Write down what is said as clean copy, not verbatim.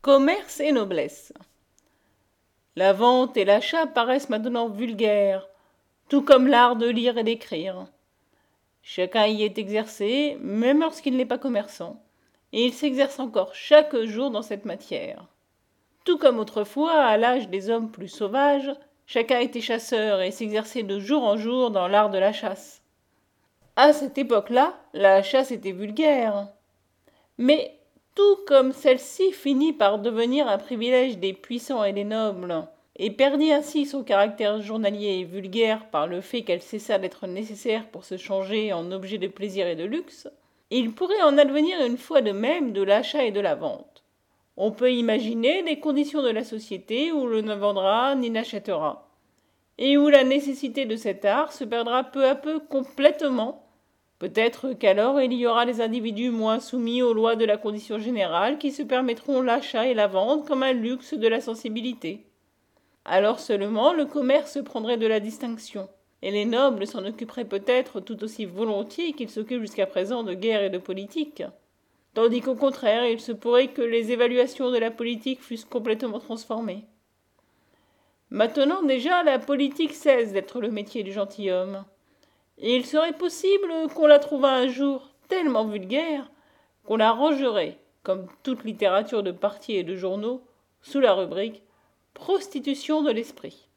Commerce et noblesse. La vente et l'achat paraissent maintenant vulgaires, tout comme l'art de lire et d'écrire. Chacun y est exercé, même lorsqu'il n'est pas commerçant, et il s'exerce encore chaque jour dans cette matière. Tout comme autrefois, à l'âge des hommes plus sauvages, chacun était chasseur et s'exerçait de jour en jour dans l'art de la chasse. À cette époque-là, la chasse était vulgaire. Mais tout comme celle-ci finit par devenir un privilège des puissants et des nobles, et perdit ainsi son caractère journalier et vulgaire par le fait qu'elle cessa d'être nécessaire pour se changer en objet de plaisir et de luxe, il pourrait en advenir une fois de même de l'achat et de la vente. On peut imaginer des conditions de la société où l'on ne vendra ni n'achètera, et où la nécessité de cet art se perdra peu à peu complètement. Peut-être qu'alors il y aura des individus moins soumis aux lois de la condition générale qui se permettront l'achat et la vente comme un luxe de la sensibilité. Alors seulement le commerce prendrait de la distinction, et les nobles s'en occuperaient peut-être tout aussi volontiers qu'ils s'occupent jusqu'à présent de guerre et de politique. Tandis qu'au contraire, il se pourrait que les évaluations de la politique fussent complètement transformées. Maintenant déjà, la politique cesse d'être le métier du gentilhomme. Et il serait possible qu'on la trouvât un jour tellement vulgaire qu'on la rangerait, comme toute littérature de partis et de journaux, sous la rubrique prostitution de l'esprit.